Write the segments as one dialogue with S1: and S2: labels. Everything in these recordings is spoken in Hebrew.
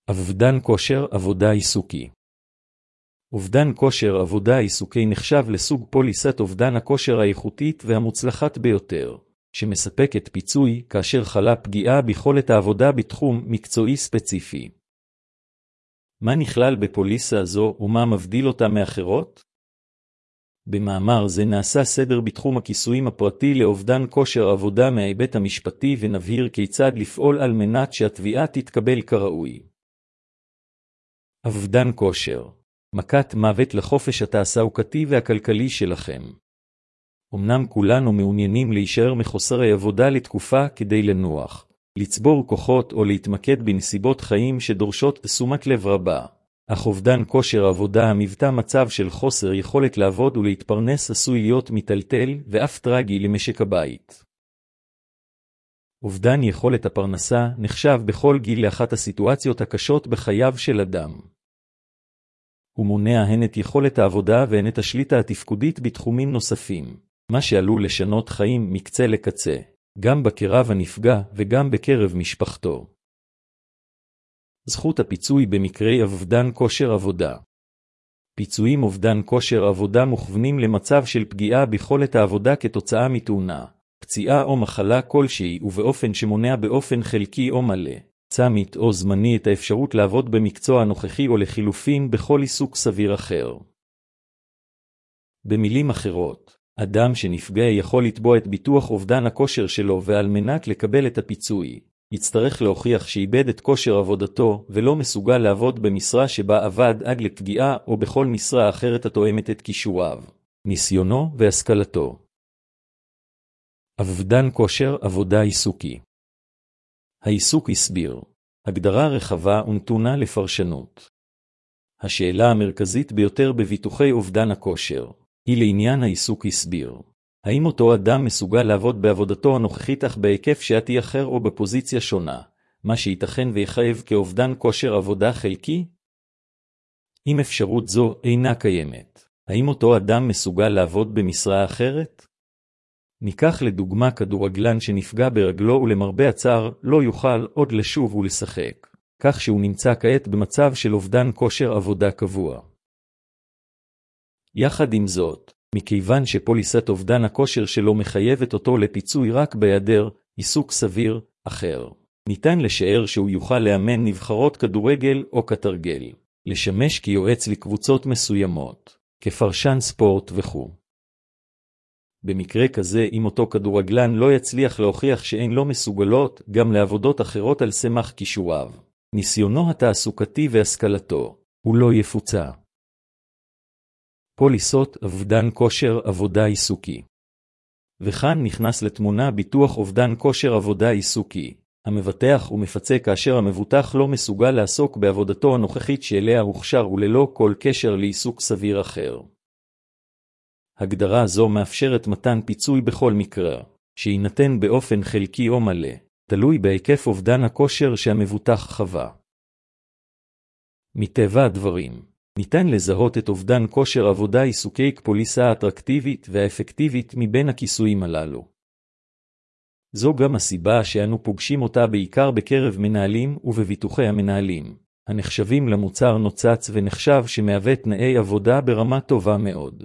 S1: אובדן כושר עבודה עיסוקי. אובדן כושר עבודה עיסוקי נחשב לסוג פוליסת אובדן הכושר האיכותית והמוצלחת ביותר, שמספקת פיצוי כאשר חלה פגיעה ביכולת העבודה בתחום מקצועי ספציפי. מה נכלל בפוליסה זו ומה מבדיל אותה מאחרות? במאמר זה נעשה סדר בתחום הכיסויים הפרטי לאובדן כושר עבודה מההיבט המשפטי ונבהיר כיצד לפעול על מנת שהתביעה תתקבל כראוי. אובדן כושר, מכת מוות לחופש התעסוקתי והכלכלי שלכם. אמנם כולנו מעוניינים להישאר מחוסרי עבודה לתקופה כדי לנוח, לצבור כוחות או להתמקד בנסיבות חיים שדורשות תשומת לב רבה. אך אובדן כושר עבודה המבטא מצב של חוסר יכולת לעבוד ולהתפרנס עשוי להיות מטלטל ואף טרגי למשק הבית. אובדן יכולת הפרנסה נחשב בכל גיל לאחת הסיטואציות הקשות בחייו של אדם. הוא מונע הן את יכולת העבודה והן את השליטה התפקודית בתחומים נוספים, מה שעלול לשנות חיים מקצה לקצה, גם בקרב הנפגע וגם בקרב משפחתו. זכות הפיצוי במקרי אובדן כושר עבודה. פיצויים אובדן כושר עבודה מוכוונים למצב של פגיעה ביכולת העבודה כתוצאה מתאונה, פציעה או מחלה כלשהי ובאופן שמונע באופן חלקי או מלא, צמית או זמני את האפשרות לעבוד במקצוע הנוכחי או לחילופין בכל עיסוק סביר אחר. במילים אחרות, אדם שנפגע יכול לתבוע את ביטוח אובדן הכושר שלו ועל מנת לקבל את הפיצוי, יצטרך להוכיח שאיבד את כושר עבודתו ולא מסוגל לעבוד במשרה שבה עבד עד לפגיעה או בכל משרה אחרת התואמת את כישוריו, ניסיונו והשכלתו. אובדן כושר עבודה עיסוקי. העיסוק הסביר, הגדרה רחבה ונתונה לפרשנות. השאלה המרכזית ביותר בביטוחי אובדן הכושר היא לעניין העיסוק הסביר. האם אותו אדם מסוגל לעבוד בעבודתו הנוכחית אך בהיקף שעתי אחר או בפוזיציה שונה, מה שייתכן ויחייב כאובדן כושר עבודה חלקי? אם אפשרות זו אינה קיימת, האם אותו אדם מסוגל לעבוד במשרה אחרת? ניקח לדוגמה כדורגלן שנפגע ברגלו ולמרבה הצער לא יוכל עוד לשוב ולשחק, כך שהוא נמצא כעת במצב של אובדן כושר עבודה קבוע. יחד עם זאת, מכיוון שפוליסת אובדן הכושר שלו מחייבת אותו לפיצוי רק בהיעדר עיסוק סביר אחר, ניתן לשער שהוא יוכל לאמן נבחרות כדורגל או כתרגל, לשמש כיועץ לקבוצות מסוימות, כפרשן ספורט וכו'. במקרה כזה, אם אותו כדורגלן לא יצליח להוכיח שאין לו מסוגלות גם לעבודות אחרות על סמך כישוריו, ניסיונו התעסוקתי והשכלתו, הוא לא יפוצה. פוליסות אובדן כושר עבודה עיסוקי. וכאן נכנס לתמונה ביטוח אובדן כושר עבודה עיסוקי, המבטח ומפצה כאשר המבוטח לא מסוגל לעסוק בעבודתו הנוכחית שאליה הוכשר וללא כל קשר לעיסוק סביר אחר. הגדרה זו מאפשרת מתן פיצוי בכל מקרה, שיינתן באופן חלקי או מלא, תלוי בהיקף אובדן הכושר שהמבוטח חווה. מטבע הדברים, ניתן לזהות את אובדן כושר עבודה עיסוקי כפוליסה האטרקטיבית והאפקטיבית מבין הכיסויים הללו. זו גם הסיבה שאנו פוגשים אותה בעיקר בקרב מנהלים ובביטוחי המנהלים, הנחשבים למוצר נוצץ ונחשב שמהווה תנאי עבודה ברמה טובה מאוד.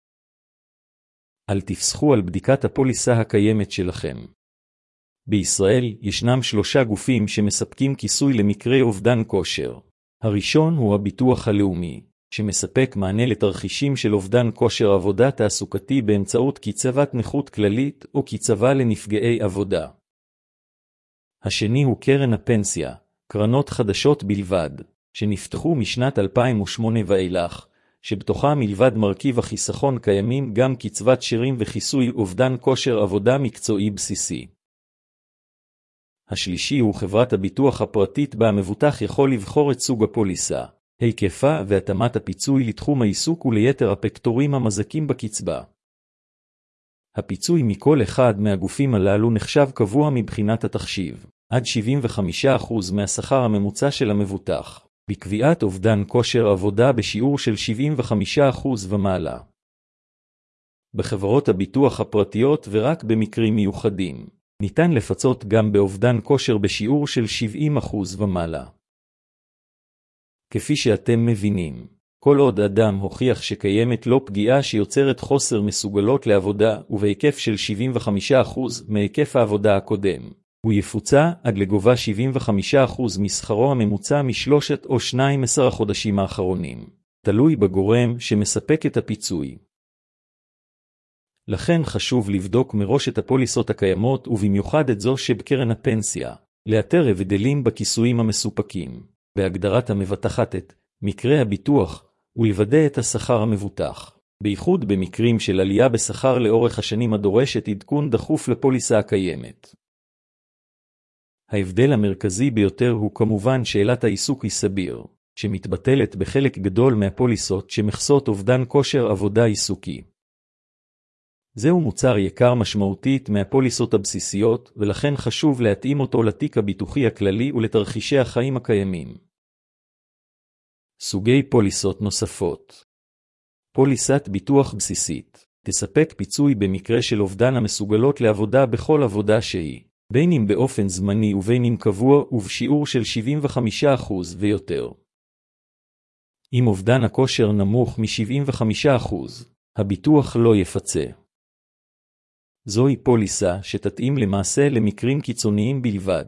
S1: אל תפסחו על בדיקת הפוליסה הקיימת שלכם. בישראל ישנם 3 גופים שמספקים כיסוי למקרי אובדן כושר. הראשון הוא הביטוח הלאומי, שמספק מענה לתרחישים של אובדן כושר עבודה תעסוקתי באמצעות קצבת נכות כללית או קצבה לנפגעי עבודה. השני הוא קרן הפנסיה, קרנות חדשות בלבד, שנפתחו משנת 2008 ואילך, שבתוכה מלבד מרכיב החיסכון קיימים גם קצבת שירים וכיסוי אובדן כושר עבודה מקצועי בסיסי. השלישי הוא חברת הביטוח הפרטית בה המבוטח יכול לבחור את סוג הפוליסה, היקפה והתאמת הפיצוי לתחום העיסוק וליתר הפקטורים המזכים בקצבה. הפיצוי מכל אחד מהגופים הללו נחשב קבוע מבחינת התחשיב, עד 75% מהשכר הממוצע של המבוטח, בקביעת אובדן כושר עבודה בשיעור של 75% ומעלה. בחברות הביטוח הפרטיות ורק במקרים מיוחדים, ניתן לפצות גם באובדן כושר בשיעור של 70% ומעלה. כפי שאתם מבינים, כל עוד אדם הוכיח שקיימת לו פגיעה שיוצרת חוסר מסוגלות לעבודה ובהיקף של 75% מהיקף העבודה הקודם, הוא יפוצה עד לגובה 75% משכרו הממוצע משלושת או 12 החודשים האחרונים, תלוי בגורם שמספק את הפיצוי. לכן חשוב לבדוק מראש את הפוליסות הקיימות ובמיוחד את זו שבקרן הפנסיה, לאתר הבדלים בכיסויים המסופקים, בהגדרת המבטחת את מקרה הביטוח ולוודא את השכר המבוטח, בייחוד במקרים של עלייה בשכר לאורך השנים הדורשת עדכון דחוף לפוליסה הקיימת. ההבדל המרכזי ביותר הוא כמובן שאלת העיסוק היא סביר, שמתבטלת בחלק גדול מהפוליסות שמכסות אובדן כושר עבודה עיסוקי. זהו מוצר יקר משמעותית מהפוליסות הבסיסיות, ולכן חשוב להתאים אותו לתיק הביטוחי הכללי ולתרחישי החיים הקיימים. סוגי פוליסות נוספות. פוליסת ביטוח בסיסית תספק פיצוי במקרה של אובדן המסוגלות לעבודה בכל עבודה שהיא, בין אם באופן זמני ובין אם קבוע ובשיעור של 75% ויותר. אם אובדן הכושר נמוך מ-75%, הביטוח לא יפצה. זוהי פוליסה שתתאים למעשה למקרים קיצוניים בלבד.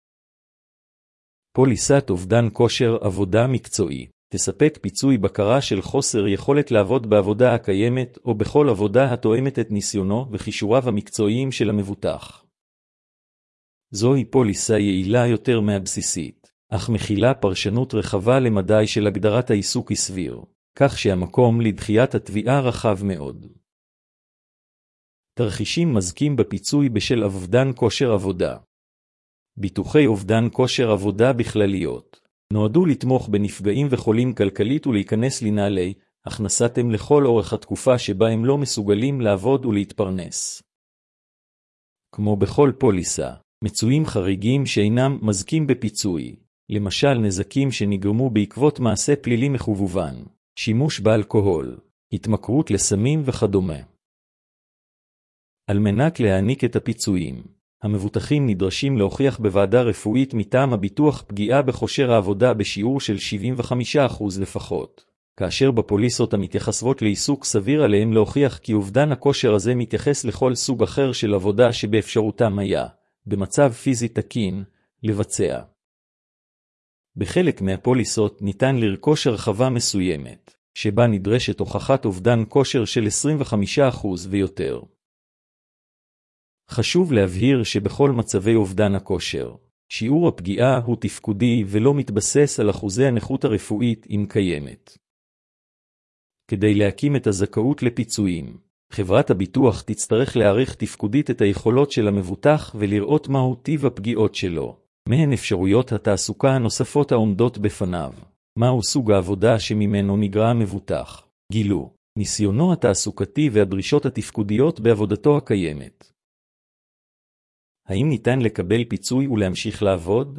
S1: פוליסת אובדן כושר עבודה מקצועי תספק פיצוי בקרה של חוסר יכולת לעבוד בעבודה הקיימת או בכל עבודה התואמת את ניסיונו וכישוריו המקצועיים של המבוטח. זוהי פוליסה יעילה יותר מהבסיסית, אך מכילה פרשנות רחבה למדי של הגדרת העיסוק היא סביר, כך שהמקום לדחיית התביעה רחב מאוד. תרחישים מזכים בפיצוי בשל אובדן כושר עבודה. ביטוחי אובדן כושר עבודה בכלליות נועדו לתמוך בנפגעים וחולים כלכלית ולהיכנס לנעלי הכנסתם לכל אורך התקופה שבה הם לא מסוגלים לעבוד ולהתפרנס. כמו בכל פוליסה, מצויים חריגים שאינם מזכים בפיצוי, למשל נזקים שנגרמו בעקבות מעשה פלילי מכוון, שימוש באלכוהול, התמכרות לסמים וכדומה. על מנת להעניק את הפיצויים, המבוטחים נדרשים להוכיח בוועדה רפואית מטעם הביטוח פגיעה בכושר העבודה בשיעור של 75% לפחות, כאשר בפוליסות המתייחסות לעיסוק סביר עליהם להוכיח כי אובדן הכושר הזה מתייחס לכל סוג אחר של עבודה שבאפשרותם היה, במצב פיזי תקין, לבצע. בחלק מהפוליסות ניתן לרכוש הרחבה מסוימת, שבה נדרשת הוכחת אובדן כושר של 25% ויותר. חשוב להבהיר שבכל מצבי אובדן הכושר, שיעור הפגיעה הוא תפקודי ולא מתבסס על אחוזי הנכות הרפואית אם קיימת. כדי להקים את הזכאות לפיצויים, חברת הביטוח תצטרך להעריך תפקודית את היכולות של המבוטח ולראות מהו טיב הפגיעות שלו, מהן אפשרויות התעסוקה הנוספות העומדות בפניו, מהו סוג העבודה שממנו נגרע המבוטח, גילו, ניסיונו התעסוקתי והדרישות התפקודיות בעבודתו הקיימת. האם ניתן לקבל פיצוי ולהמשיך לעבוד?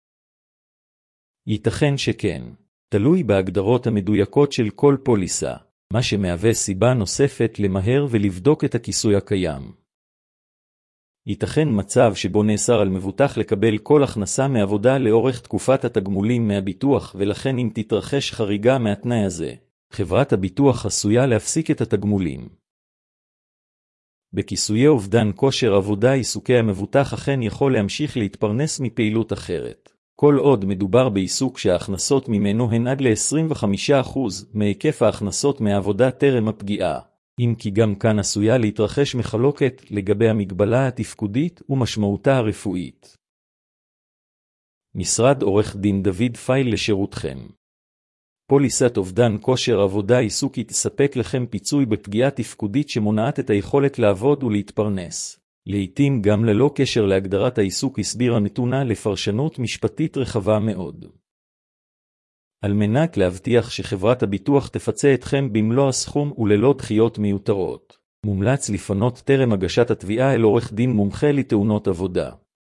S1: ייתכן שכן, תלוי בהגדרות המדויקות של כל פוליסה, מה שמהווה סיבה נוספת למהר ולבדוק את הכיסוי הקיים. ייתכן מצב שבו נאסר על מבוטח לקבל כל הכנסה מעבודה לאורך תקופת התגמולים מהביטוח ולכן אם תתרחש חריגה מהתנאי הזה, חברת הביטוח עשויה להפסיק את התגמולים. בכיסויי אובדן כושר עבודה עיסוקי המבוטח אכן יכול להמשיך להתפרנס מפעילות אחרת, כל עוד מדובר בעיסוק שההכנסות ממנו הן עד ל-25% מהיקף ההכנסות מהעבודה טרם הפגיעה, אם כי גם כאן עשויה להתרחש מחלוקת לגבי המגבלה התפקודית ומשמעותה הרפואית. משרד עורך דין דוד פייל לשירותכם. פוליסת אובדן כושר עבודה עיסוקי תספק לכם פיצוי בפגיעה תפקודית שמונעת את היכולת לעבוד ולהתפרנס, לעתים גם ללא קשר להגדרת העיסוק הסבירה נתונה לפרשנות משפטית רחבה מאוד. על מנת להבטיח שחברת הביטוח תפצה אתכם במלוא הסכום וללא דחיות מיותרות, מומלץ לפנות טרם הגשת התביעה אל עורך דין מומחה לתאונות עבודה.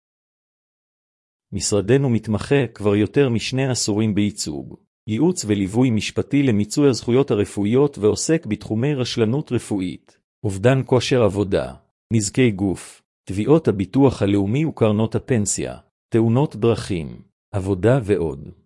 S1: משרדנו מתמחה כבר יותר מ2 עשורים בייצוג, ייעוץ וליווי משפטי למיצוי הזכויות הרפואיות ועוסק בתחומי רשלנות רפואית, אובדן כושר עבודה, נזקי גוף, תביעות הביטוח הלאומי וקרנות הפנסיה, תאונות דרכים, עבודה ועוד.